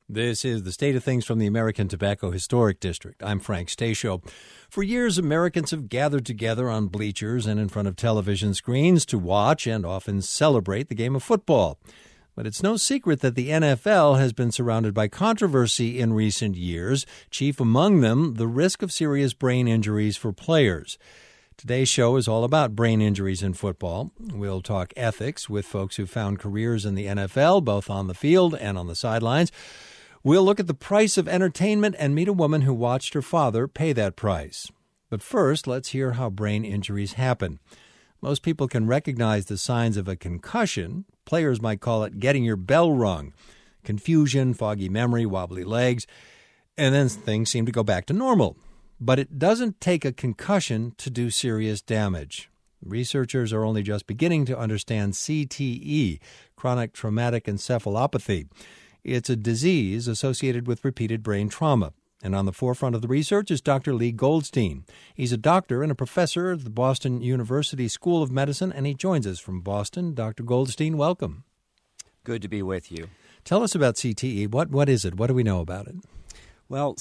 This is the State of Things from the American Tobacco Historic District. I'm Frank Stasio. For years, Americans have gathered together on bleachers and in front of television screens to watch and often celebrate the game of football. But it's no secret that the NFL has been surrounded by controversy in recent years, chief among them the risk of serious brain injuries for players. Today's show is all about brain injuries in football. We'll talk ethics with folks who found careers in the NFL, both on the field and on the sidelines. We'll look at the price of entertainment and meet a woman who watched her father pay that price. But first, let's hear how brain injuries happen. Most people can recognize the signs of a concussion. Players might call it getting your bell rung. Confusion, foggy memory, wobbly legs, and then things seem to go back to normal. But it doesn't take a concussion to do serious damage. Researchers are only just beginning to understand CTE, chronic traumatic encephalopathy. It's a disease associated with repeated brain trauma. And on the forefront of the research is Dr. Lee Goldstein. He's a doctor and a professor at the Boston University School of Medicine, and he joins us from Boston. Dr. Goldstein, welcome. Good to be with you. Tell us about CTE. What is it? What do we know about it? Well,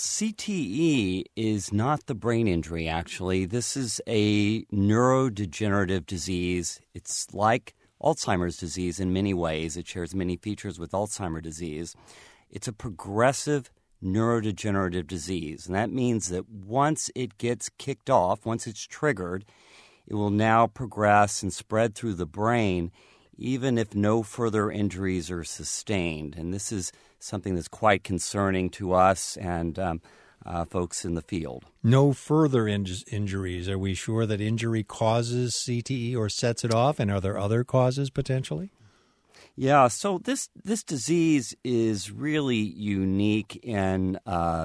CTE is not the brain injury, actually. This is a neurodegenerative disease. It's like Alzheimer's disease in many ways. It shares many features with Alzheimer's disease. It's a progressive neurodegenerative disease, and that means that once it gets kicked off, once it's triggered, it will now progress and spread through the brain, even if no further injuries are sustained. And this is something that's quite concerning to us and folks in the field. No further injuries. Are we sure that injury causes CTE or sets it off? And are there other causes potentially? Yeah, so this disease is really unique in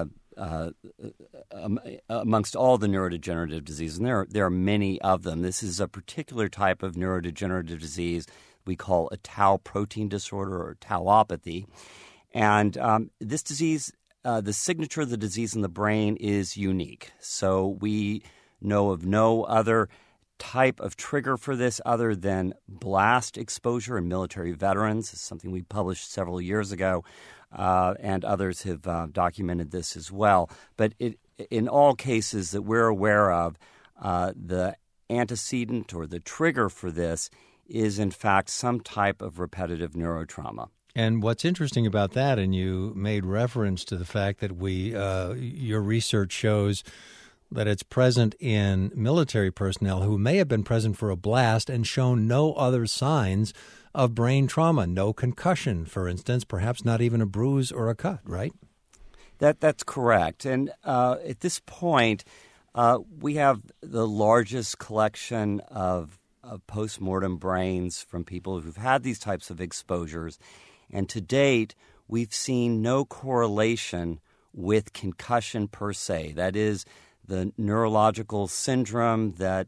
amongst all the neurodegenerative diseases, and there are many of them. This is a particular type of neurodegenerative disease we call a tau protein disorder or tauopathy. And this disease, the signature of the disease in the brain is unique. So we know of no other type of trigger for this other than blast exposure in military veterans. It's something we published several years ago, and others have documented this as well. But in all cases that we're aware of, the antecedent or the trigger for this is, in fact, some type of repetitive neurotrauma. And what's interesting about that, and you made reference to the fact that your research shows that it's present in military personnel who may have been present for a blast and shown no other signs of brain trauma, no concussion, for instance, perhaps not even a bruise or a cut, right? That's correct. And at this point, we have the largest collection of postmortem brains from people who've had these types of exposures. And to date, we've seen no correlation with concussion per se. That is, the neurological syndrome that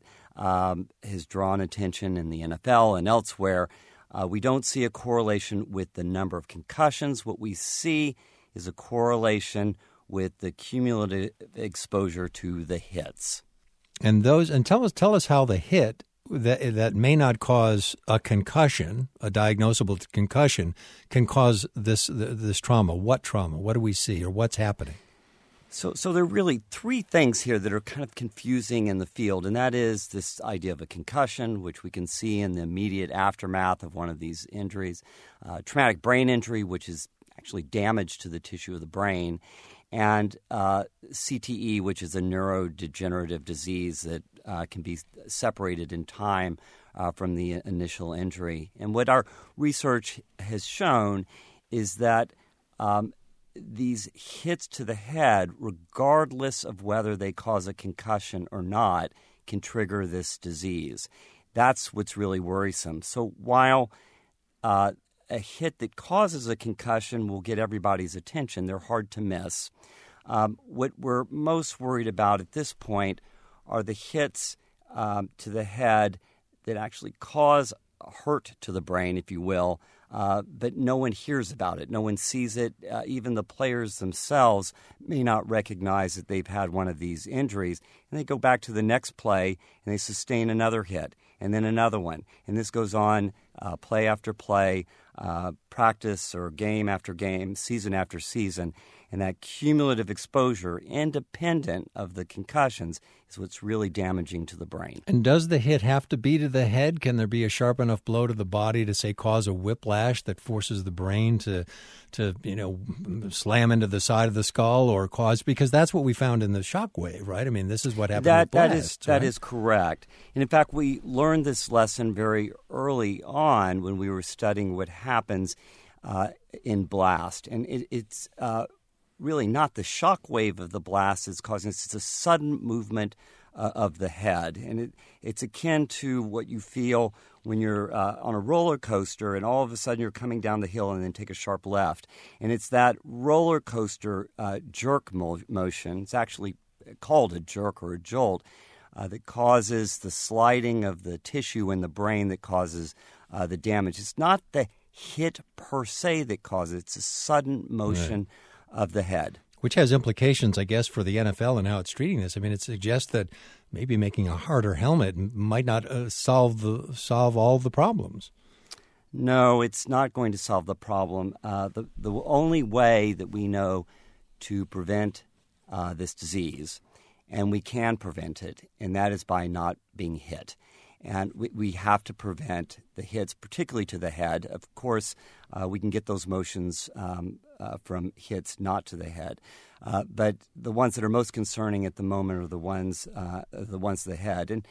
has drawn attention in the NFL and elsewhere. We don't see a correlation with the number of concussions. What we see is a correlation with the cumulative exposure to the hits. And tell us how the hit that may not cause a concussion, a diagnosable concussion, can cause this trauma. What trauma? What do we see, or what's happening? So there are really three things here that are kind of confusing in the field, and that is this idea of a concussion, which we can see in the immediate aftermath of one of these injuries, traumatic brain injury, which is actually damage to the tissue of the brain, and CTE, which is a neurodegenerative disease that can be separated in time from the initial injury. And what our research has shown is that these hits to the head, regardless of whether they cause a concussion or not, can trigger this disease. That's what's really worrisome. So while a hit that causes a concussion will get everybody's attention, they're hard to miss. What we're most worried about at this point are the hits to the head that actually cause hurt to the brain, if you will, but no one hears about it. No one sees it. Even the players themselves may not recognize that they've had one of these injuries. And they go back to the next play, and they sustain another hit, and then another one. And this goes on play after play, practice or game after game, season after season. And that cumulative exposure, independent of the concussions, is what's really damaging to the brain. And does the hit have to be to the head? Can there be a sharp enough blow to the body to, say, cause a whiplash that forces the brain to slam into the side of the skull or cause? Because that's what we found in the shock wave, right? I mean, this is what happened with blasts, that is correct. And in fact, we learned this lesson very early on when we were studying what happens in blast. And it's really not the shock wave of the blast is causing this. It's a sudden movement of the head. And it's akin to what you feel when you're on a roller coaster and all of a sudden you're coming down the hill and then take a sharp left. And it's that roller coaster jerk motion. It's actually called a jerk or a jolt that causes the sliding of the tissue in the brain that causes the damage. It's not the hit per se that causes it. It's a sudden motion of the head. Which has implications, I guess, for the NFL and how it's treating this. I mean, it suggests that maybe making a harder helmet might not solve all the problems. No, it's not going to solve the problem. The only way that we know to prevent this disease, and we can prevent it, and that is by not being hit. And we have to prevent the hits, particularly to the head. Of course, we can get those motions from hits not to the head. But the ones that are most concerning at the moment are the ones to the head. And,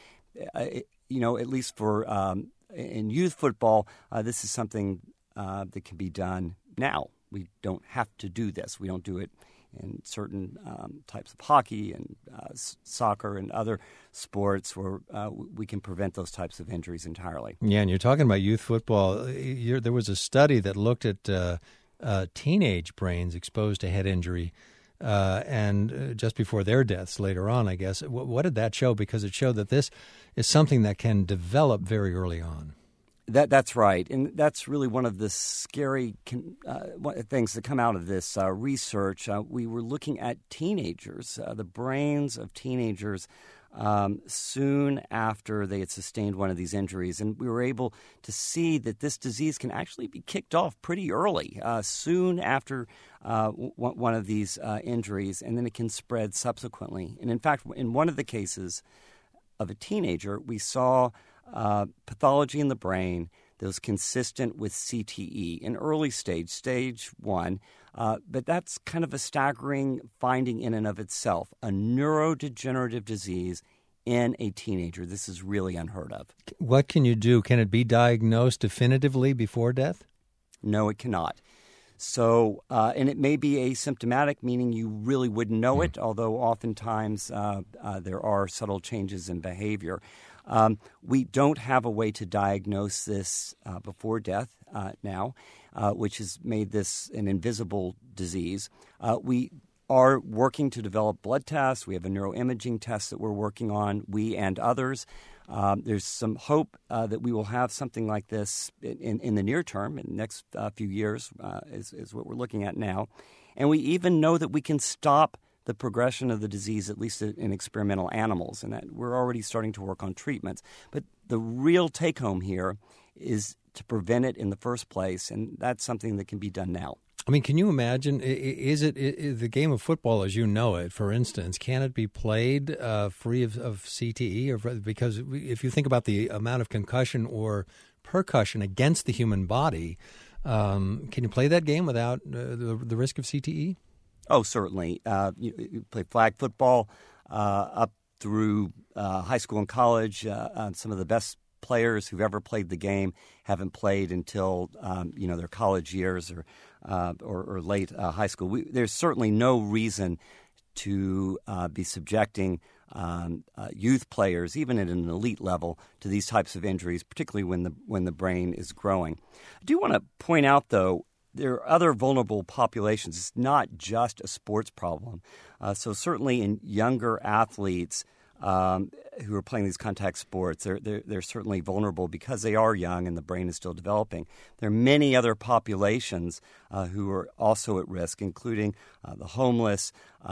at least for in youth football, this is something that can be done now. We don't have to do this. We don't do it in certain types of hockey and soccer and other sports where we can prevent those types of injuries entirely. Yeah, and you're talking about youth football. There was a study that looked at teenage brains exposed to head injury and just before their deaths later on, I guess. What did that show? Because it showed that this is something that can develop very early on. That's right, and that's really one of the scary things that come out of this research. We were looking at teenagers, the brains of teenagers soon after they had sustained one of these injuries, and we were able to see that this disease can actually be kicked off pretty early, soon after one of these injuries, and then it can spread subsequently. And in fact, in one of the cases of a teenager, we saw pathology in the brain that was consistent with CTE in early stage 1. But that's kind of a staggering finding in and of itself, a neurodegenerative disease in a teenager. This is really unheard of. What can you do? Can it be diagnosed definitively before death? No, it cannot. So, and it may be asymptomatic, meaning you really wouldn't know it, although oftentimes there are subtle changes in behavior. We don't have a way to diagnose this before death now, which has made this an invisible disease. We are working to develop blood tests. We have a neuroimaging test that we're working on, we and others. There's some hope that we will have something like this in the near term, in the next few years, is what we're looking at now. And we even know that we can stop the progression of the disease, at least in experimental animals, and that we're already starting to work on treatments. But the real take-home here is to prevent it in the first place, and that's something that can be done now. I mean, can you imagine, is the game of football as you know it, for instance, can it be played free of CTE? Because if you think about the amount of concussion or percussion against the human body, can you play that game without the risk of CTE? Oh, certainly. You play flag football up through high school and college. Some of the best players who've ever played the game haven't played until their college years or late high school. There's certainly no reason to be subjecting youth players, even at an elite level, to these types of injuries, particularly when the brain is growing. I do want to point out, though, there are other vulnerable populations. It's not just a sports problem. So certainly in younger athletes, who are playing these contact sports, they're certainly vulnerable because they are young and the brain is still developing. There are many other populations who are also at risk, including the homeless,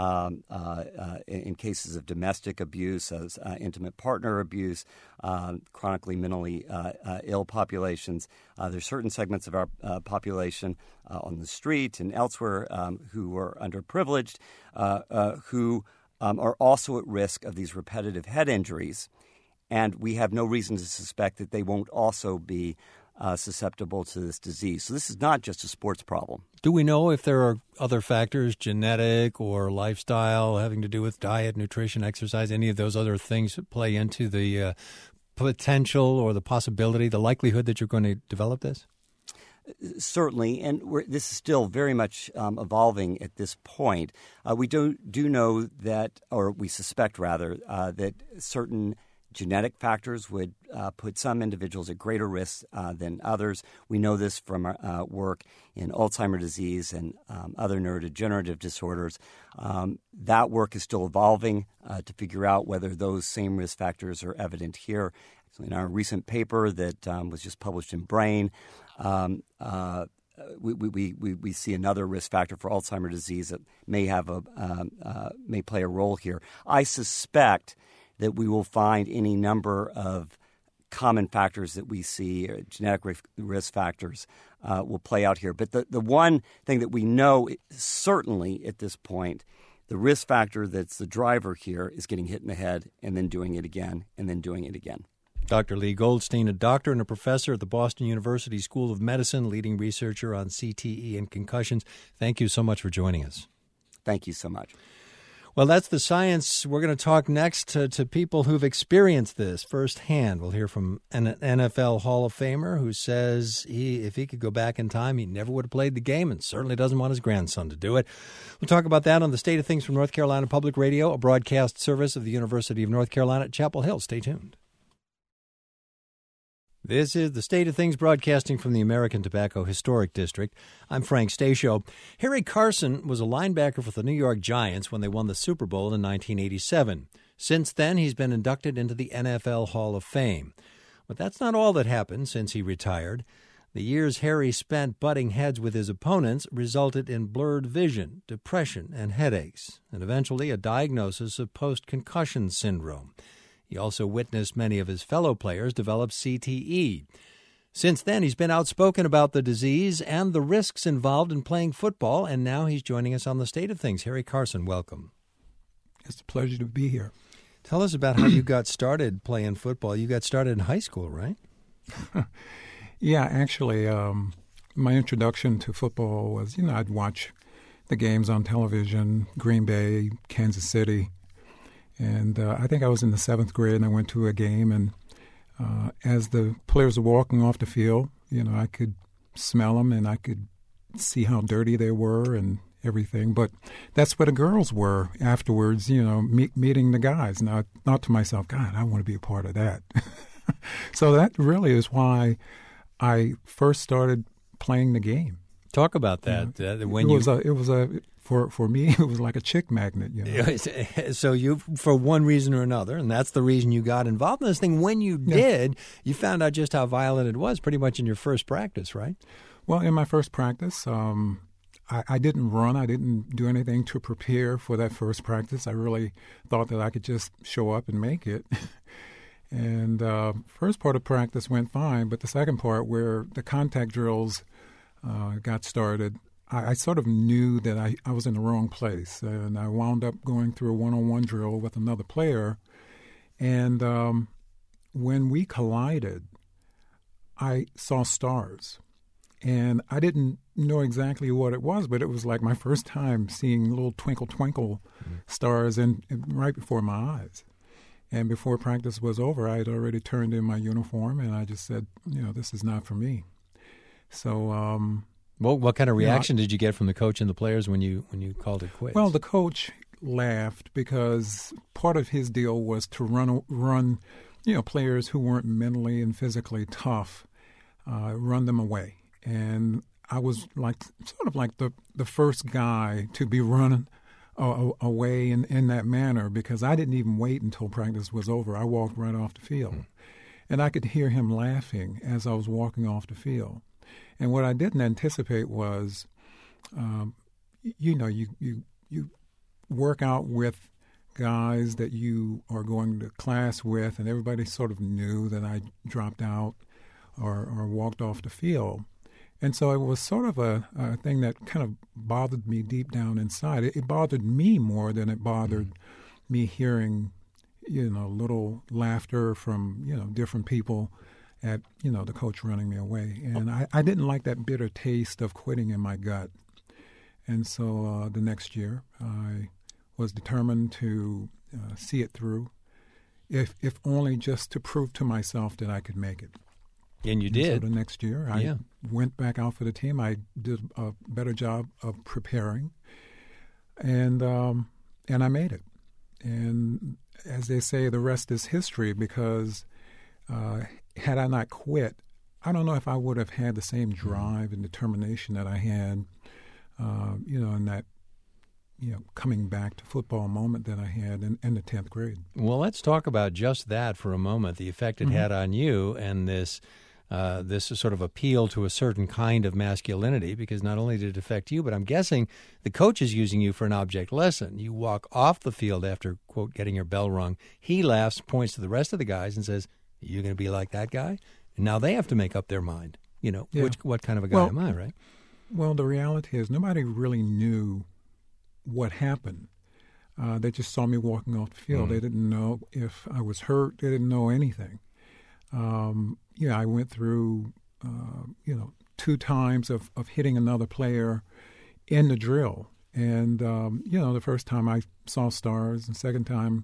in cases of domestic abuse, as intimate partner abuse, chronically mentally ill populations. There's certain segments of our population on the street and elsewhere who are underprivileged, who are also at risk of these repetitive head injuries, and we have no reason to suspect that they won't also be susceptible to this disease. So this is not just a sports problem. Do we know if there are other factors, genetic or lifestyle, having to do with diet, nutrition, exercise, any of those other things that play into the potential or the possibility, the likelihood that you're going to develop this? Certainly, and this is still very much evolving at this point. We do know that, or we suspect rather, that certain genetic factors would put some individuals at greater risk than others. We know this from our work in Alzheimer's disease and other neurodegenerative disorders. That work is still evolving to figure out whether those same risk factors are evident here. In our recent paper that was just published in Brain, we see another risk factor for Alzheimer's disease that may play a role here. I suspect that we will find any number of common factors that we see, genetic risk factors, will play out here. But the one thing that we know certainly at this point, the risk factor that's the driver here is getting hit in the head and then doing it again and then doing it again. Dr. Lee Goldstein, a doctor and a professor at the Boston University School of Medicine, leading researcher on CTE and concussions. Thank you so much for joining us. Thank you so much. Well, that's the science. We're going to talk next to people who've experienced this firsthand. We'll hear from an NFL Hall of Famer who says if he could go back in time, he never would have played the game and certainly doesn't want his grandson to do it. We'll talk about that on the State of Things from North Carolina Public Radio, a broadcast service of the University of North Carolina at Chapel Hill. Stay tuned. This is the State of Things broadcasting from the American Tobacco Historic District. I'm Frank Stasio. Harry Carson was a linebacker for the New York Giants when they won the Super Bowl in 1987. Since then, he's been inducted into the NFL Hall of Fame. But that's not all that happened since he retired. The years Harry spent butting heads with his opponents resulted in blurred vision, depression, and headaches, and eventually a diagnosis of post-concussion syndrome. He also witnessed many of his fellow players develop CTE. Since then, he's been outspoken about the disease and the risks involved in playing football, and now he's joining us on the State of Things. Harry Carson, welcome. It's a pleasure to be here. Tell us about how you got started playing football. You got started in high school, right? Yeah, actually, my introduction to football was, I'd watch the games on television, Green Bay, Kansas City. And I think I was in the 7th grade, and I went to a game, and as the players were walking off the field, I could smell them, and I could see how dirty they were and everything. But that's where the girls were afterwards, meeting the guys. And I thought to myself, God, I want to be a part of that. So that really is why I first started playing the game. Talk about that. For me, it was like a chick magnet. So you, for one reason or another, and that's the reason you got involved in this thing. When you did, you found out just how violent it was pretty much in your first practice, right? Well, in my first practice, I didn't run. I didn't do anything to prepare for that first practice. I really thought that I could just show up and make it. And first part of practice went fine, but the second part where the contact drills got started, I sort of knew that I was in the wrong place, and I wound up going through a one-on-one drill with another player. And when we collided, I saw stars. And I didn't know exactly what it was, but it was like my first time seeing little twinkle, twinkle stars right before my eyes. And before practice was over, I had already turned in my uniform, and I just said, this is not for me. So well, what kind of reaction did you get from the coach and the players when you called it quits? Well, the coach laughed because part of his deal was to run players who weren't mentally and physically tough, run them away. And I was sort of like the first guy to be run away in that manner, because I didn't even wait until practice was over. I walked right off the field. And I could hear him laughing as I was walking off the field. And what I didn't anticipate was, you work out with guys that you are going to class with, and everybody sort of knew that I dropped out or walked off the field. And so it was sort of a thing that kind of bothered me deep down inside. It bothered me more than it bothered me hearing, little laughter from, different people at, the coach running me away. And I didn't like that bitter taste of quitting in my gut. And so the next year I was determined to see it through, if only just to prove to myself that I could make it. And you did. So the next year, I went back out for the team. I did a better job of preparing, and I made it. And as they say, the rest is history, because had I not quit, I don't know if I would have had the same drive and determination that I had, in that, coming back to football moment that I had in the 10th grade. Well, let's talk about just that for a moment, the effect it had on you, and this sort of appeal to a certain kind of masculinity, because not only did it affect you, but I'm guessing the coach is using you for an object lesson. You walk off the field after, quote, getting your bell rung. He laughs, points to the rest of the guys and says, "You're going to be like that guy?" And now they have to make up their mind, what kind of a guy am I, right? Well, the reality is nobody really knew what happened. They just saw me walking off the field. They didn't know if I was hurt. They didn't know anything. I went through, 2 times of hitting another player in the drill. And, the first time I saw stars, the second time,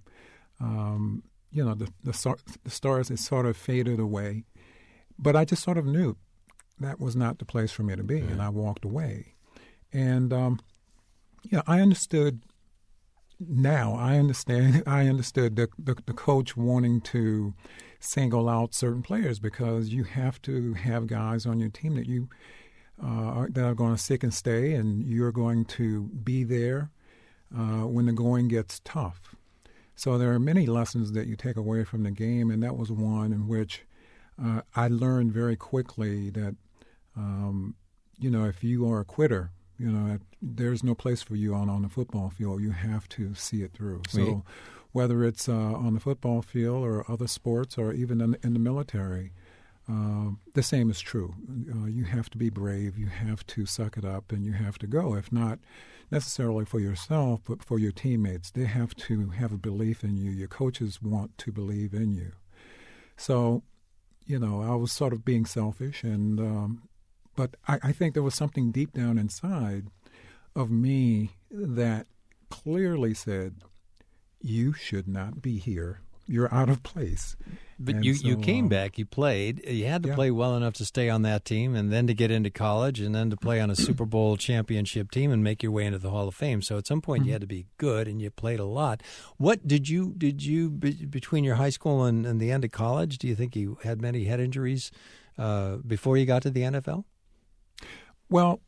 the stars had sort of faded away. But I just sort of knew that was not the place for me to be, and I walked away. And, I understood now. I understood the coach wanting to single out certain players, because you have to have guys on your team that you that are going to stick and stay, and you're going to be there when the going gets tough. So there are many lessons that you take away from the game, and that was one in which I learned very quickly that if you are a quitter, there's no place for you on the football field. You have to see it through. So whether it's on the football field or other sports or even in the military, the same is true. You have to be brave. You have to suck it up, and you have to go, if not necessarily for yourself, but for your teammates. They have to have a belief in you. Your coaches want to believe in you. So, I was sort of being selfish, and but I think there was something deep down inside of me that clearly said, you should not be here. You're out of place. But you came back, you played. You had to play well enough to stay on that team, and then to get into college, and then to play on a Super Bowl championship team and make your way into the Hall of Fame. So at some point you had to be good, and you played a lot. What did you between your high school and the end of college, do you think you had many head injuries before you got to the NFL? Well,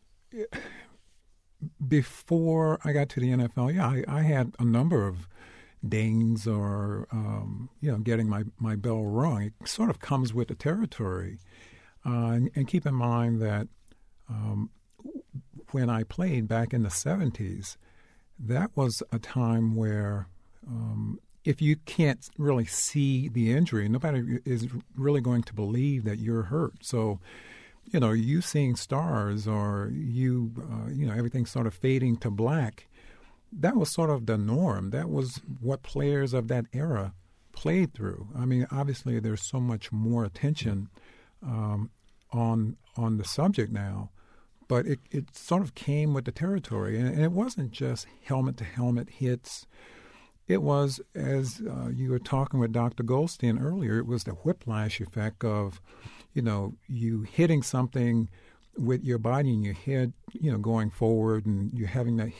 before I got to the NFL, I had a number of dings or, getting my bell rung. It sort of comes with the territory. And keep in mind that when I played back in the 70s, that was a time where if you can't really see the injury, nobody is really going to believe that you're hurt. So, you seeing stars or everything sort of fading to black, that was sort of the norm. That was what players of that era played through. I mean, obviously there's so much more attention on the subject now, but it sort of came with the territory. And it wasn't just helmet-to-helmet hits. It was, as you were talking with Dr. Goldstein earlier, it was the whiplash effect of, you hitting something with your body and your head, going forward, and you having that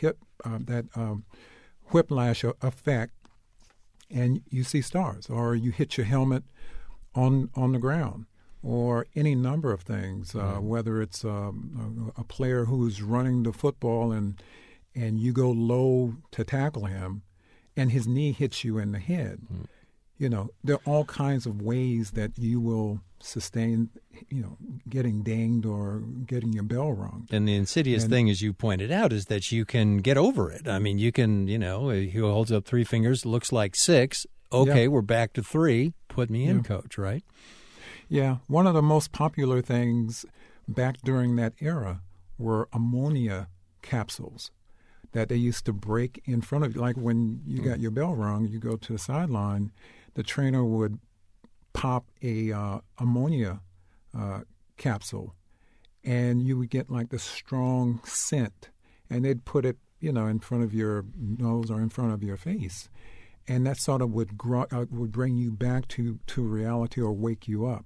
whiplash effect, and you see stars, or you hit your helmet on the ground, or any number of things, whether it's a player who's running the football and and you go low to tackle him, and his knee hits you in the head. You know, there are all kinds of ways that you will sustain, you know, getting dinged or getting your bell rung. And the insidious thing, as you pointed out, is that you can get over it. I mean, you can, you know, he holds up 3 fingers, looks like 6. Okay, we're back to 3. Put me in, coach, right? Yeah. One of the most popular things back during that era were ammonia capsules that they used to break in front of you. Like when you got your bell rung, you go to the sideline, the trainer would pop a ammonia capsule, and you would get like the strong scent, and they'd put it, you know, in front of your nose or in front of your face, and that sort of would bring you back to reality or wake you up.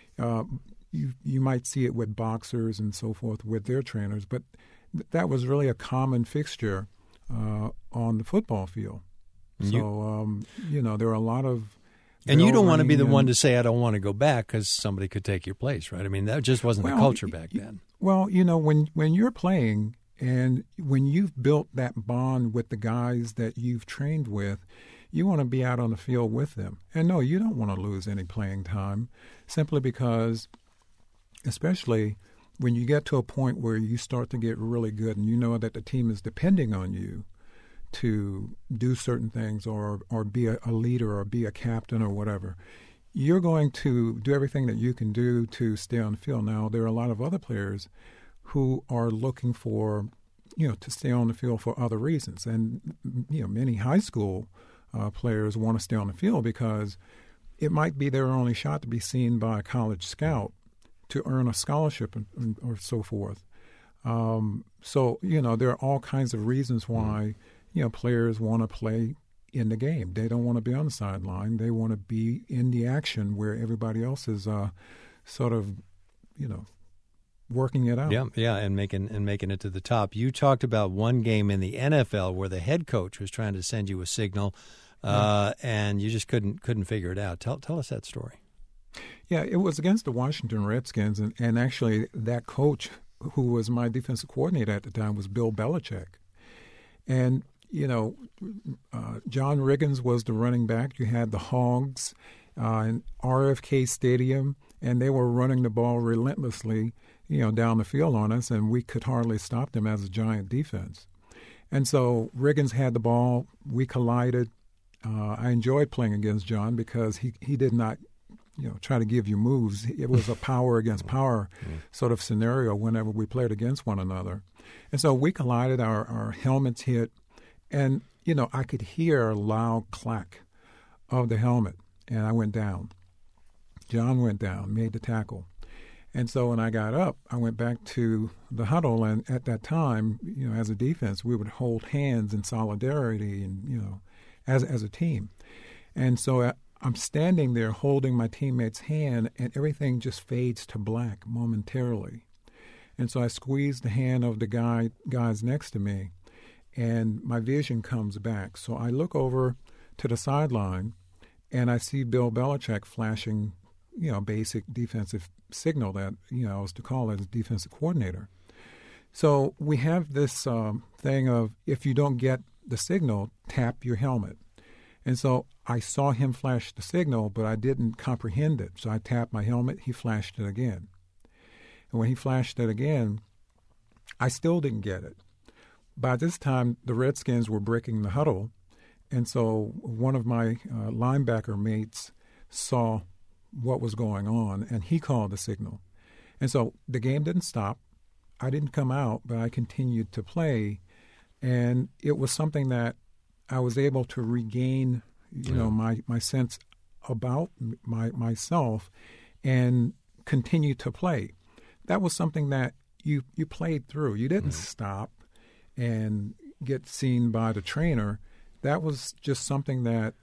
You might see it with boxers and so forth with their trainers, but that was really a common fixture on the football field. So, you know, there are a lot of... And you don't want to be the one to say, I don't want to go back, because somebody could take your place, right? I mean, that just wasn't the culture back then. Well, you know, when you're playing and when you've built that bond with the guys that you've trained with, you want to be out on the field with them. And no, you don't want to lose any playing time, simply because, especially when you get to a point where you start to get really good and you know that the team is depending on you to do certain things or be a leader or be a captain or whatever, you're going to do everything that you can do to stay on the field. Now, there are a lot of other players who are looking for, you know, to stay on the field for other reasons. And, you know, many high school players want to stay on the field because it might be their only shot to be seen by a college scout to earn a scholarship or so forth. So, you know, there are all kinds of reasons why, you know, players want to play in the game. They don't want to be on the sideline. They want to be in the action where everybody else is sort of, you know, working it out. Yeah, and making it to the top. You talked about one game in the NFL where the head coach was trying to send you a signal, and you just couldn't figure it out. Tell us that story. Yeah, it was against the Washington Redskins, and actually that coach, who was my defensive coordinator at the time, was Bill Belichick. And, you know, John Riggins was the running back. You had the Hogs in RFK Stadium, and they were running the ball relentlessly, you know, down the field on us, and we could hardly stop them as a giant defense. And so Riggins had the ball. We collided. I enjoyed playing against John because he did not, you know, try to give you moves. It was a power against power sort of scenario whenever we played against one another. And so we collided, our helmets hit, and, you know, I could hear a loud clack of the helmet, and I went down. John went down, made the tackle. And so when I got up, I went back to the huddle, and at that time, you know, as a defense, we would hold hands in solidarity and, you know, as a team. And so I'm standing there holding my teammate's hand, and everything just fades to black momentarily. And so I squeeze the hand of the guys next to me, and my vision comes back. So I look over to the sideline, and I see Bill Belichick flashing, you know, basic defensive signal that, you know, I was to call as defensive coordinator. So we have this thing of, if you don't get the signal, tap your helmet. And so I saw him flash the signal, but I didn't comprehend it. So I tapped my helmet. He flashed it again. And when he flashed it again, I still didn't get it. By this time, the Redskins were breaking the huddle. And so one of my linebacker mates saw what was going on, and he called the signal. And so the game didn't stop. I didn't come out, but I continued to play. And it was something that I was able to regain, you know, my sense about myself and continue to play. That was something that you played through. You didn't stop and get seen by the trainer. That was just something that,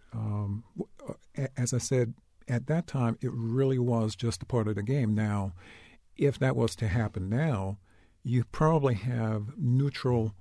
as I said, at that time, it really was just a part of the game. Now, if that was to happen now, you probably have neutral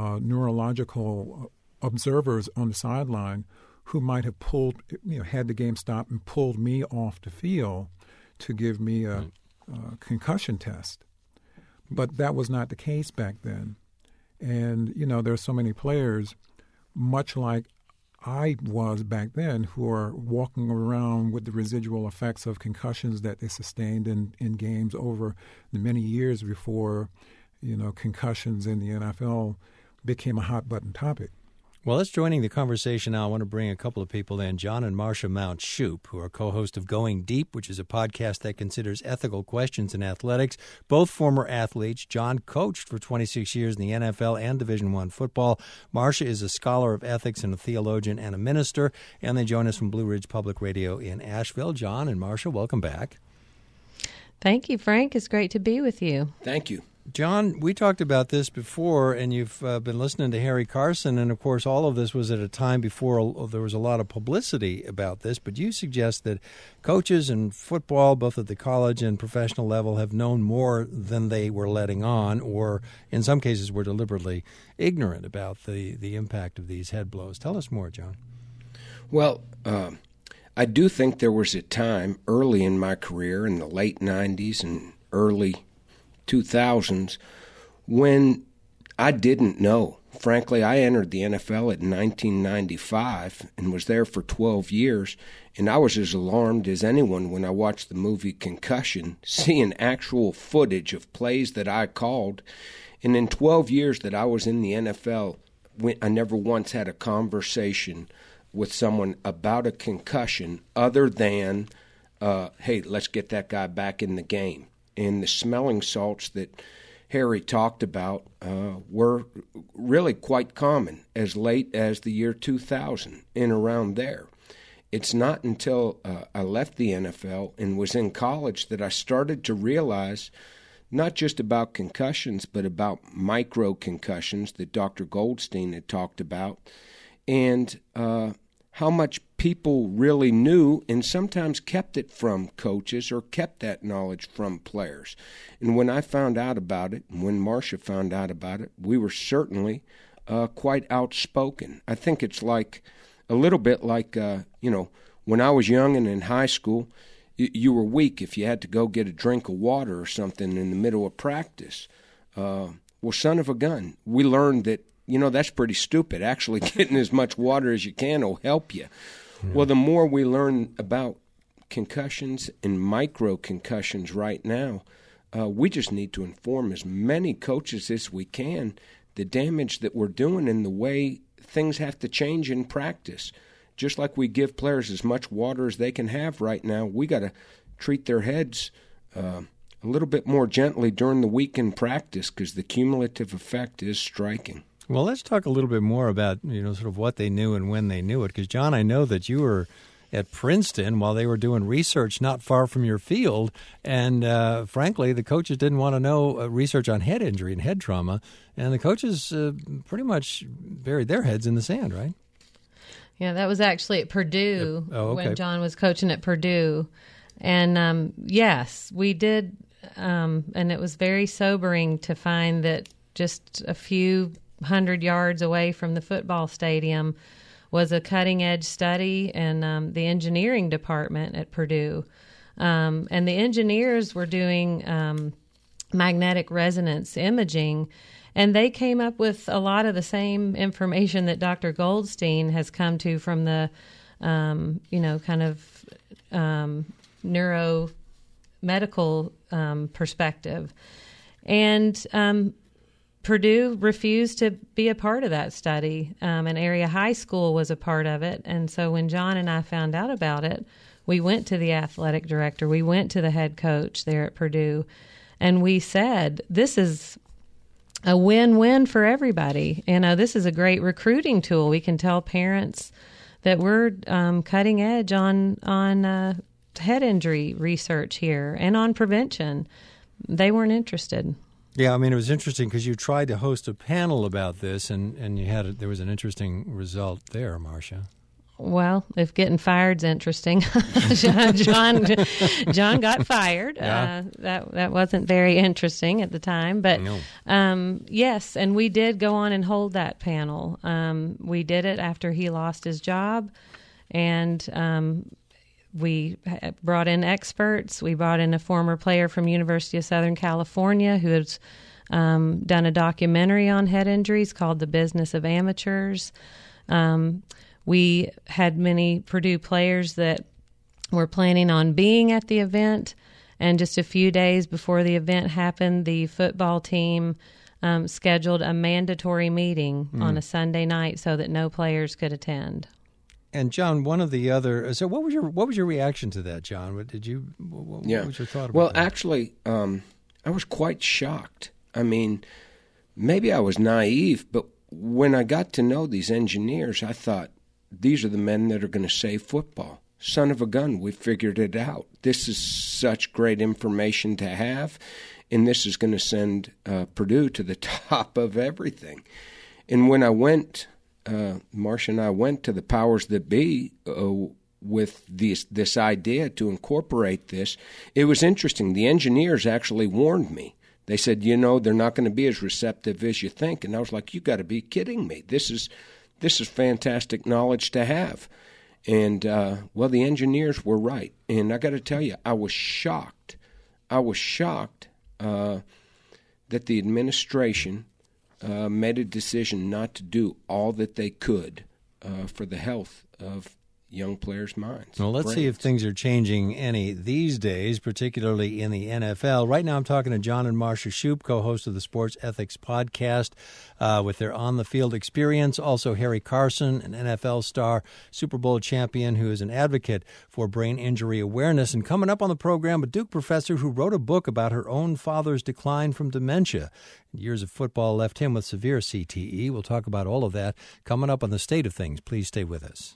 neurological observers on the sideline who might have pulled, you know, had the game stop and pulled me off the field to give me a concussion test. But that was not the case back then. And, there are so many players, much like I was back then, who are walking around with the residual effects of concussions that they sustained in games over the many years before, concussions in the NFL became a hot-button topic. Well, let's joining the conversation now. I want to bring a couple of people in, John and Marcia Mount Shoup, who are co-hosts of Going Deep, which is a podcast that considers ethical questions in athletics. Both former athletes. John coached for 26 years in the NFL and Division I football. Marcia is a scholar of ethics and a theologian and a minister. And they join us from Blue Ridge Public Radio in Asheville. John and Marcia, welcome back. Thank you, Frank. It's great to be with you. Thank you. John, we talked about this before, and you've been listening to Harry Carson, and of course all of this was at a time before there was a lot of publicity about this, but you suggest that coaches in football, both at the college and professional level, have known more than they were letting on, or in some cases were deliberately ignorant about the impact of these head blows. Tell us more, John. Well, I do think there was a time early in my career in the late 90s and early 2000s when I didn't know. Frankly, I entered the NFL in 1995 and was there for 12 years, and I was as alarmed as anyone when I watched the movie Concussion, seeing actual footage of plays that I called. And in 12 years that I was in the NFL, I never once had a conversation with someone about a concussion other than, hey, let's get that guy back in the game. And the smelling salts that Harry talked about were really quite common as late as the year 2000 and around there. It's not until I left the NFL and was in college that I started to realize not just about concussions, but about micro-concussions that Dr. Goldstein had talked about, and how much people really knew and sometimes kept it from coaches or kept that knowledge from players. And when I found out about it, and when Marcia found out about it, we were certainly quite outspoken. I think it's like a little bit like, when I was young and in high school, you were weak if you had to go get a drink of water or something in the middle of practice. Well, son of a gun, we learned that that's pretty stupid. Actually, getting as much water as you can will help you. Yeah. Well, the more we learn about concussions and micro-concussions right now, we just need to inform as many coaches as we can the damage that we're doing and the way things have to change in practice. Just like we give players as much water as they can have right now, we got to treat their heads a little bit more gently during the week in practice because the cumulative effect is striking. Well, let's talk a little bit more about, sort of what they knew and when they knew it. Because, John, I know that you were at Princeton while they were doing research not far from your field. And, frankly, the coaches didn't want to know research on head injury and head trauma. And the coaches pretty much buried their heads in the sand, right? Yeah, that was actually at Purdue when John was coaching at Purdue. And, yes, we did. And it was very sobering to find that just a few 100 yards away from the football stadium was a cutting-edge study in the engineering department at Purdue. And the engineers were doing magnetic resonance imaging, and they came up with a lot of the same information that Dr. Goldstein has come to from the, neuromedical perspective. And Purdue refused to be a part of that study, and Area High School was a part of it. And so when John and I found out about it, we went to the athletic director, we went to the head coach there at Purdue, and we said, this is a win-win for everybody. This is a great recruiting tool. We can tell parents that we're cutting edge on head injury research here and on prevention. They weren't interested. Yeah, it was interesting because you tried to host a panel about this, and there was an interesting result there, Marcia. Well, if getting fired's interesting, John got fired. Yeah. That wasn't very interesting at the time, but no. Yes, and we did go on and hold that panel. We did it after he lost his job, and we brought in experts. We brought in a former player from University of Southern California who has done a documentary on head injuries called The Business of Amateurs. We had many Purdue players that were planning on being at the event, and just a few days before the event happened, the football team scheduled a mandatory meeting on a Sunday night so that no players could attend. And John, one of the other. So, what was your reaction to that, John? What was your thought about Well, that? actually, I was quite shocked. I mean, maybe I was naive, but when I got to know these engineers, I thought, these are the men that are going to save football. Son of a gun, we figured it out. This is such great information to have, and this is going to send Purdue to the top of everything. And when I went, Marcia and I went to the powers that be with this idea to incorporate this, it was interesting. The engineers actually warned me. They said, they're not going to be as receptive as you think. And I was like, you got to be kidding me. This is fantastic knowledge to have. And, the engineers were right. And I got to tell you, I was shocked. That the administration made a decision not to do all that they could for the health of young players' minds. Well, let's see if things are changing any these days, particularly in the NFL. Right now I'm talking to John and Marcia Shoup, co-host of the Sports Ethics Podcast, with their on-the-field experience. Also Harry Carson, an NFL star, Super Bowl champion, who is an advocate for brain injury awareness. And coming up on the program, a Duke professor who wrote a book about her own father's decline from dementia. Years of football left him with severe CTE. We'll talk about all of that coming up on The State of Things. Please stay with us.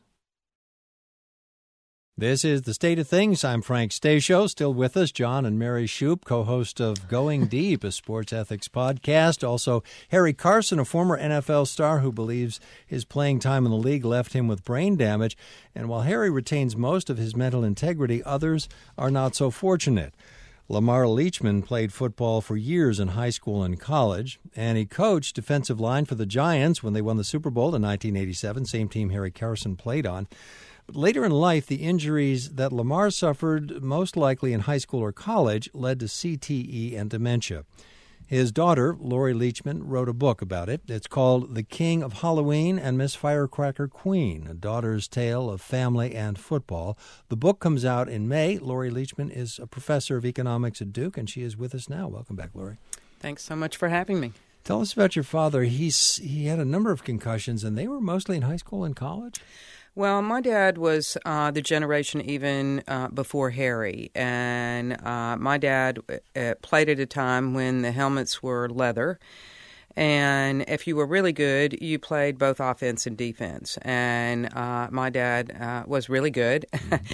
This is The State of Things. I'm Frank Stasio. Still with us, John and Mary Shoup, co-host of Going Deep, a sports ethics podcast. Also, Harry Carson, a former NFL star who believes his playing time in the league left him with brain damage. And while Harry retains most of his mental integrity, others are not so fortunate. Lamar Leachman played football for years in high school and college, and he coached defensive line for the Giants when they won the Super Bowl in 1987, same team Harry Carson played on. But later in life, the injuries that Lamar suffered, most likely in high school or college, led to CTE and dementia. His daughter, Lori Leachman, wrote a book about it. It's called The King of Halloween and Miss Firecracker Queen, a daughter's tale of family and football. The book comes out in May. Lori Leachman is a professor of economics at Duke, and she is with us now. Welcome back, Lori. Thanks so much for having me. Tell us about your father. He had a number of concussions, and they were mostly in high school and college? Well, my dad was the generation even before Harry, and my dad played at a time when the helmets were leather, and if you were really good, you played both offense and defense, and my dad was really good,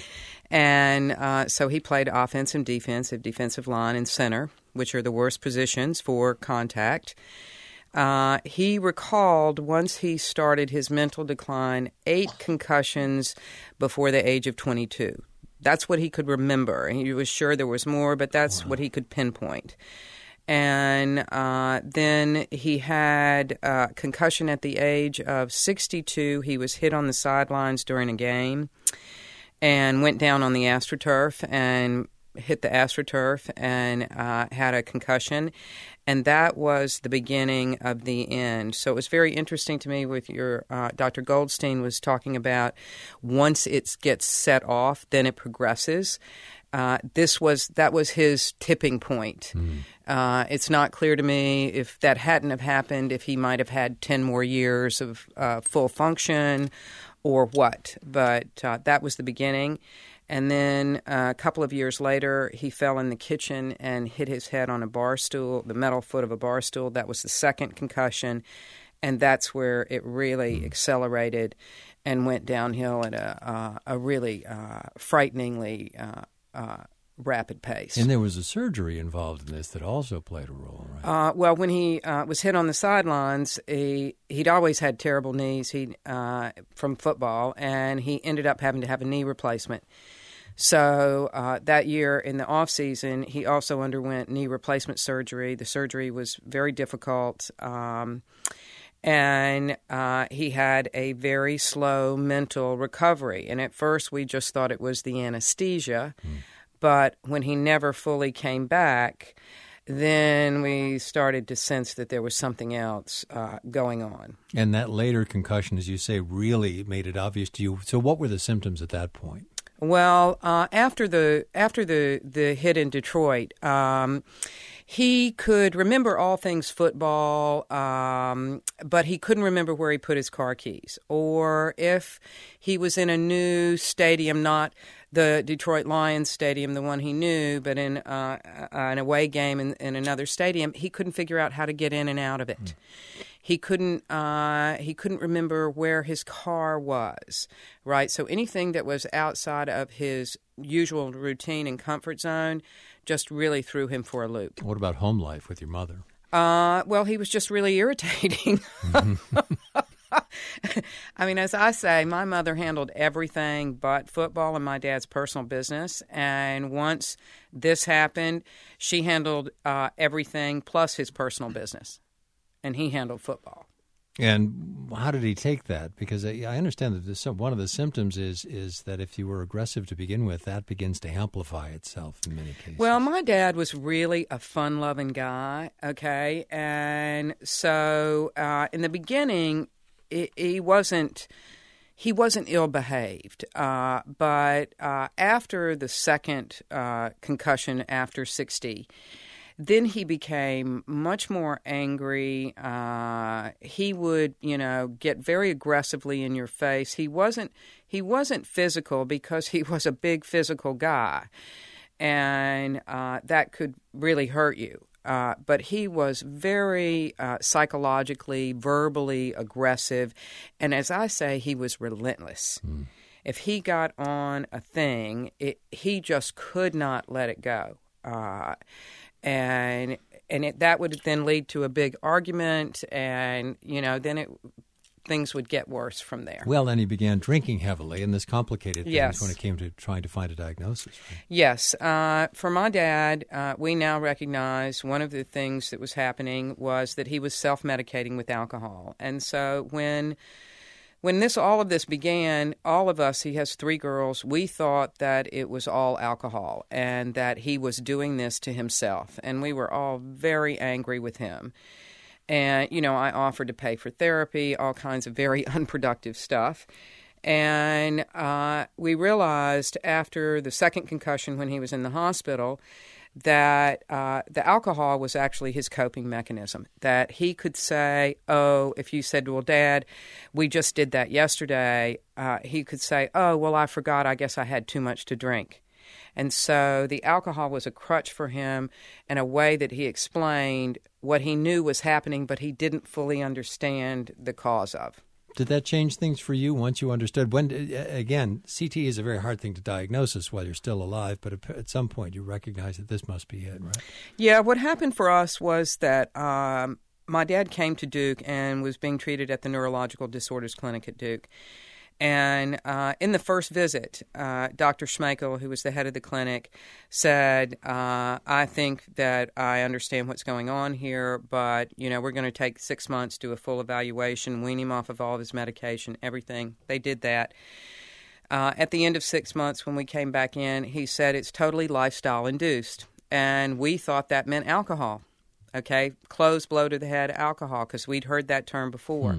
and so he played offense and defensive line and center, which are the worst positions for contact. He recalled once he started his mental decline, 8 concussions before the age of 22. That's what he could remember. He was sure there was more, but that's what he could pinpoint. And then he had concussion at the age of 62. He was hit on the sidelines during a game and went down on the AstroTurf and hit the AstroTurf and had a concussion. And that was the beginning of the end. So it was very interesting to me with your Dr. Goldstein was talking about once it gets set off, then it progresses. That was his tipping point. It's not clear to me if that hadn't have happened, if he might have had 10 more years of full function or what. But that was the beginning. And then a couple of years later, he fell in the kitchen and hit his head on a bar stool, the metal foot of a bar stool. That was the second concussion, and that's where it really accelerated and went downhill at a really frighteningly rapid pace. And there was a surgery involved in this that also played a role, right? Well, when he was hit on the sidelines, he'd always had terrible knees from football, and he ended up having to have a knee replacement. So that year in the off season, he also underwent knee replacement surgery. The surgery was very difficult, and he had a very slow mental recovery. And at first, we just thought it was the anesthesia. But when he never fully came back, then we started to sense that there was something else going on. And that later concussion, as you say, really made it obvious to you. So what were the symptoms at that point? Well, after the hit in Detroit, he could remember all things football, but he couldn't remember where he put his car keys, or if he was in a new stadium, not the Detroit Lions stadium, the one he knew, but in an away game in another stadium, he couldn't figure out how to get in and out of it. He couldn't remember where his car was, right? So anything that was outside of his usual routine and comfort zone just really threw him for a loop. What about home life with your mother? Well, he was just really irritating. I mean, as I say, my mother handled everything but football and my dad's personal business. And once this happened, she handled everything plus his personal business. And he handled football. And how did he take that? Because I understand that one of the symptoms is that if you were aggressive to begin with, that begins to amplify itself in many cases. Well, my dad was really a fun-loving guy, okay? And so in the beginning, he wasn't ill-behaved. But after the second concussion after 60, then he became much more angry. He would, get very aggressively in your face. He wasn't physical because he was a big physical guy, and that could really hurt you. But he was very psychologically, verbally aggressive, and as I say, he was relentless. If he got on a thing, he just could not let it go. And that would then lead to a big argument, and then things would get worse from there. Well, then he began drinking heavily, and this complicated things Yes. when it came to trying to find a diagnosis. Right? Yes. For my dad, we now recognize one of the things that was happening was that he was self-medicating with alcohol. And so when all of this began, all of us, he has 3 girls, we thought that it was all alcohol and that he was doing this to himself. And we were all very angry with him. And, I offered to pay for therapy, all kinds of very unproductive stuff. And we realized after the second concussion when he was in the hospital that the alcohol was actually his coping mechanism, that he could say, if you said, well, Dad, we just did that yesterday, he could say, well, I forgot, I guess I had too much to drink. And so the alcohol was a crutch for him in a way that he explained what he knew was happening, but he didn't fully understand the cause of. Did that change things for you once you understood? Again, CTE is a very hard thing to diagnose while you're still alive, but at some point you recognize that this must be it, right? Yeah, what happened for us was that my dad came to Duke and was being treated at the Neurological Disorders Clinic at Duke. And in the first visit, Dr. Schmeichel, who was the head of the clinic, said, I think that I understand what's going on here, but, we're going to take 6 months, do a full evaluation, wean him off of all of his medication, everything. They did that. At the end of 6 months, when we came back in, he said it's totally lifestyle-induced. And we thought that meant alcohol, okay? Close blow to the head, alcohol, because we'd heard that term before.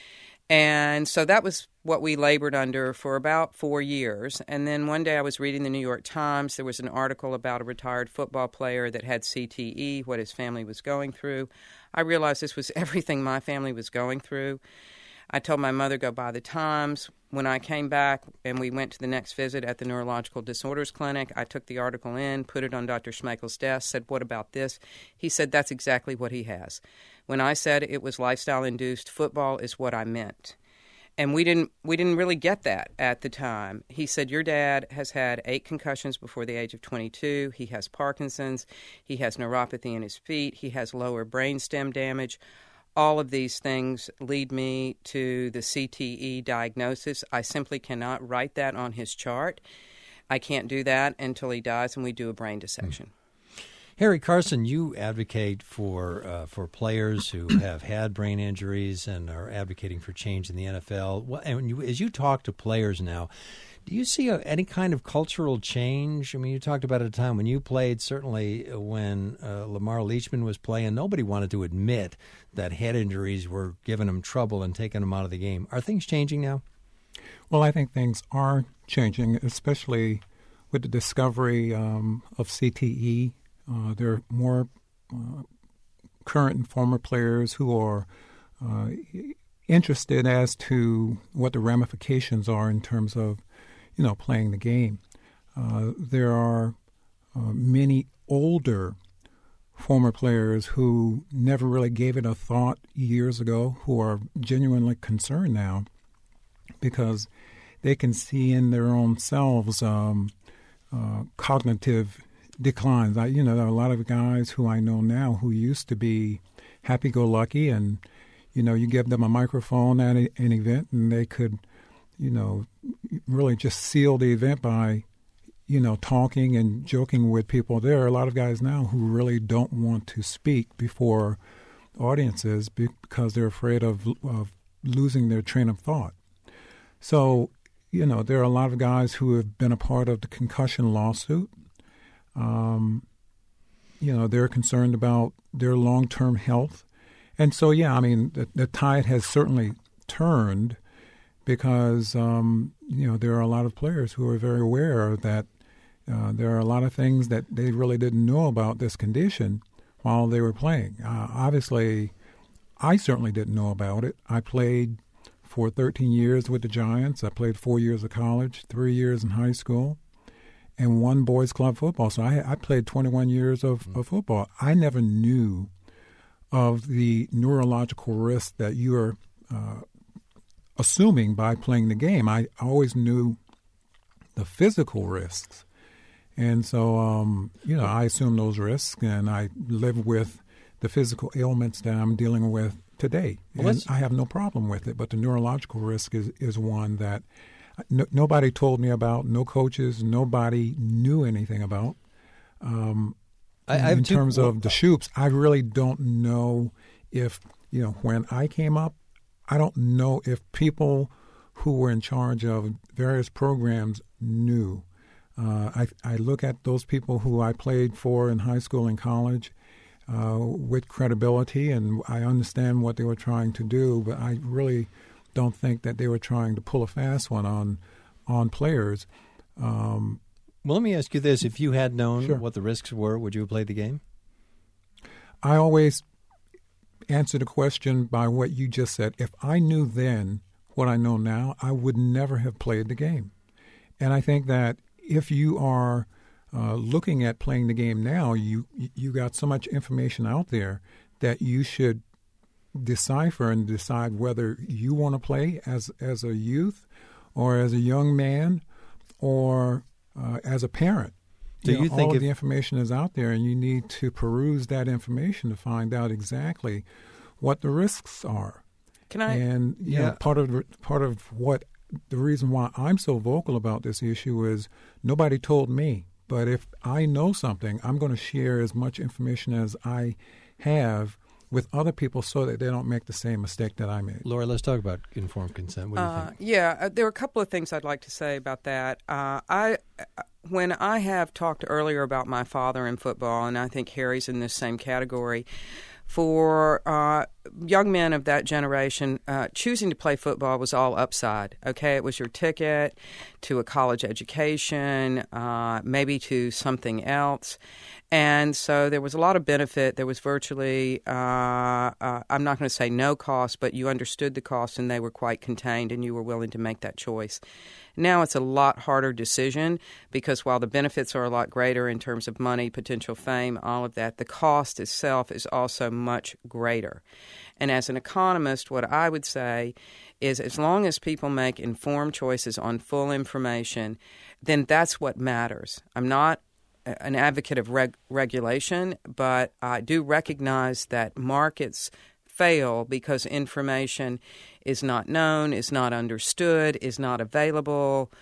And so that was what we labored under for about 4 years. And then one day I was reading the New York Times. There was an article about a retired football player that had CTE, what his family was going through. I realized this was everything my family was going through. I told my mother, go buy the Times. When I came back and we went to the next visit at the Neurological Disorders Clinic, I took the article in, put it on Dr. Schmeichel's desk, said, what about this? He said, that's exactly what he has. When I said it was lifestyle-induced, football is what I meant. And we didn't really get that at the time. He said, your dad has had 8 concussions before the age of 22. He has Parkinson's. He has neuropathy in his feet. He has lower brainstem damage. All of these things lead me to the CTE diagnosis. I simply cannot write that on his chart. I can't do that until he dies and we do a brain dissection. Harry Carson, you advocate for players who have had brain injuries and are advocating for change in the NFL. And as you talk to players now, do you see any kind of cultural change? I mean, you talked about at a time when you played, certainly when Lamar Leachman was playing, nobody wanted to admit that head injuries were giving him trouble and taking him out of the game. Are things changing now? Well, I think things are changing, especially with the discovery of CTE. There are more current and former players who are interested as to what the ramifications are in terms of, playing the game. There are many older former players who never really gave it a thought years ago who are genuinely concerned now because they can see in their own selves cognitive declines. There are a lot of guys who I know now who used to be happy-go-lucky, and you give them a microphone at an event, and they could, really just seal the event by, talking and joking with people. There are a lot of guys now who really don't want to speak before audiences because they're afraid of losing their train of thought. So, there are a lot of guys who have been a part of the concussion lawsuit. They're concerned about their long-term health. And so, the tide has certainly turned because, there are a lot of players who are very aware that there are a lot of things that they really didn't know about this condition while they were playing. Obviously, I certainly didn't know about it. I played for 13 years with the Giants. I played 4 years of college, 3 years in high school, and 1 boys club football. So I played 21 years of football. I never knew of the neurological risk that you are assuming by playing the game. I always knew the physical risks. And so, I assume those risks, and I live with the physical ailments that I'm dealing with today. And I have no problem with it, but the neurological risk is one that nobody told me about, no coaches, nobody knew anything about. In terms of the Shoops, I really don't know if, when I came up, I don't know if people who were in charge of various programs knew. I look at those people who I played for in high school and college with credibility, and I understand what they were trying to do, but I really don't think that they were trying to pull a fast one on players. Well, let me ask you this. If you had known what the risks were, would you have played the game? I always answer the question by what you just said. If I knew then what I know now, I would never have played the game. And I think that if you are looking at playing the game now, you got so much information out there that you should decipher and decide whether you want to play as a youth or as a young man or as a parent. Do you think all of the information is out there, and you need to peruse that information to find out exactly what the risks are. Can I? And part of what the reason why I'm so vocal about this issue is nobody told me. But if I know something, I'm going to share as much information as I have with other people so that they don't make the same mistake that I made. Laura, let's talk about informed consent. What do you think? There are a couple of things I'd like to say about that. When I have talked earlier about my father in football, and I think Harry's in this same category, for young men of that generation, choosing to play football was all upside. Okay, it was your ticket to a college education, maybe to something else. And so there was a lot of benefit. There was virtually, I'm not going to say no cost, but you understood the cost and they were quite contained and you were willing to make that choice. Now it's a lot harder decision because while the benefits are a lot greater in terms of money, potential fame, all of that, the cost itself is also much greater. And as an economist, what I would say is as long as people make informed choices on full information, then that's what matters. I'm not an advocate of regulation, but I do recognize that markets fail because information is not known, is not understood, is not available.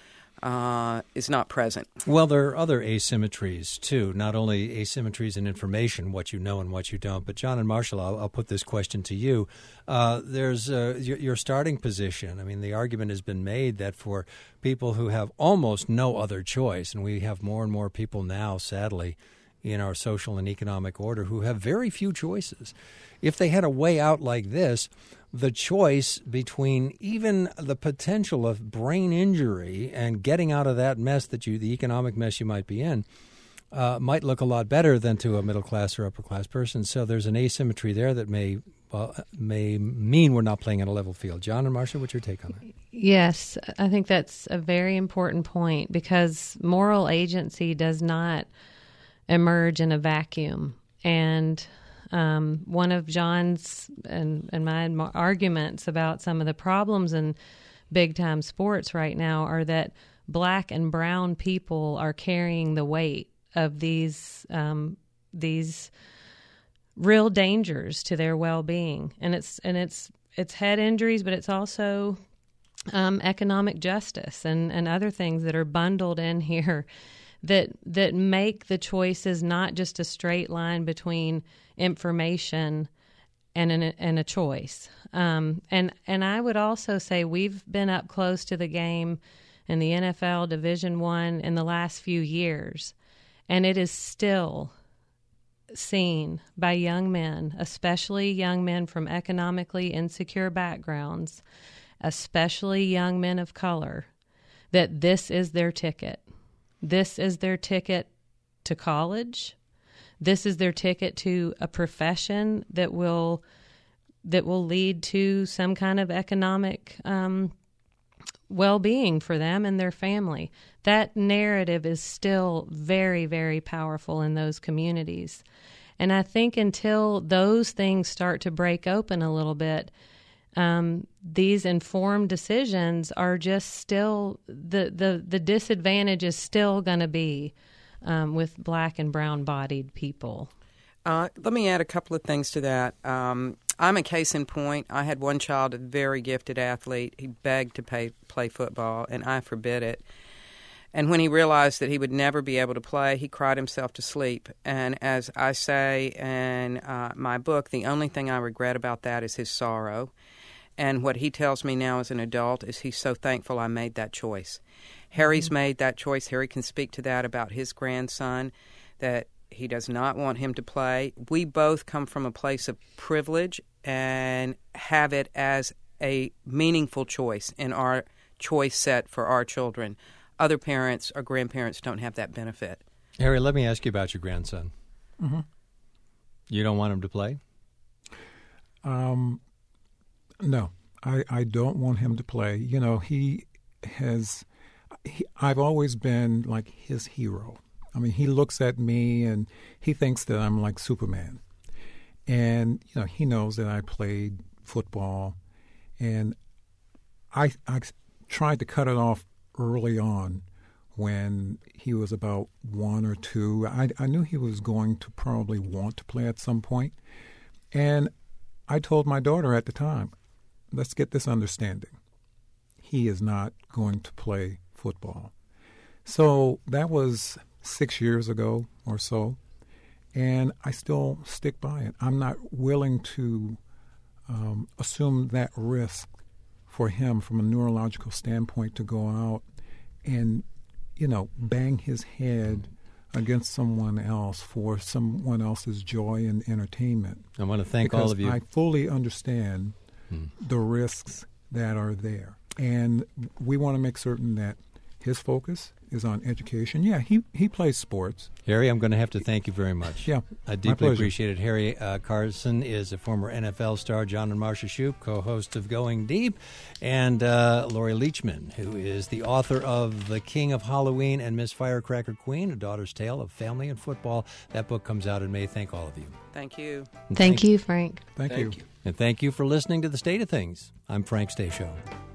is not present. Well, there are other asymmetries, too, not only asymmetries in information, what you know and what you don't. But, John and Marshall, I'll put this question to you. There's your starting position. I mean, the argument has been made that for people who have almost no other choice, and we have more and more people now, sadly, in our social and economic order who have very few choices. If they had a way out like this, the choice between even the potential of brain injury and getting out of that mess the economic mess you might be in, might look a lot better than to a middle class or upper class person. So there's an asymmetry there that may mean we're not playing on a level field. John and Marcia, what's your take on that? Yes, I think that's a very important point, because moral agency does not emerge in a vacuum. And one of John's and my arguments about some of the problems in big-time sports right now are that black and brown people are carrying the weight of these real dangers to their well-being. And it's head injuries, but it's also economic justice and other things that are bundled in here that make the choices not just a straight line between information and a choice. And I would also say we've been up close to the game in the NFL Division I in the last few years, and it is still seen by young men, especially young men from economically insecure backgrounds, especially young men of color, that this is their ticket. This is their ticket to college. This is their ticket to a profession that will lead to some kind of economic well-being for them and their family. That narrative is still very, very powerful in those communities. And I think until those things start to break open a little bit, these informed decisions are just still, the disadvantage is still going to be with black and brown-bodied people. Let me add a couple of things to that. I'm a case in point. I had one child, a very gifted athlete. He begged to play football, and I forbid it. And when he realized that he would never be able to play, he cried himself to sleep. And as I say in my book, the only thing I regret about that is his sorrow. And what he tells me now as an adult is he's so thankful I made that choice. Harry's made that choice. Harry can speak to that about his grandson, that he does not want him to play. We both come from a place of privilege and have it as a meaningful choice in our choice set for our children. Other parents or grandparents don't have that benefit. Harry, let me ask you about your grandson. Mm-hmm. You don't want him to play? No, I don't want him to play. You know, I've always been like his hero. I mean, he looks at me and he thinks that I'm like Superman. And, you know, he knows that I played football. And I tried to cut it off early on when he was about 1 or 2. I knew he was going to probably want to play at some point. And I told my daughter at the time, let's get this understanding. He is not going to play football. So that was 6 years ago or so, and I still stick by it. I'm not willing to assume that risk for him from a neurological standpoint to go out and, you know, bang his head against someone else for someone else's joy and entertainment. I want to thank all of you. I fully understand the risks that are there. And we want to make certain that his focus is on education. Yeah, he plays sports. Harry, I'm going to have to thank you very much. Yeah, I deeply appreciate it. Harry Carson is a former NFL star. John and Marcia Shoup, co-hosts of Going Deep. And Lori Leachman, who is the author of The King of Halloween and Miss Firecracker Queen, A Daughter's Tale of Family and Football. That book comes out in May. Thank all of you. Thank you. Thank you, Frank. Thank you. And thank you for listening to The State of Things. I'm Frank Stasio.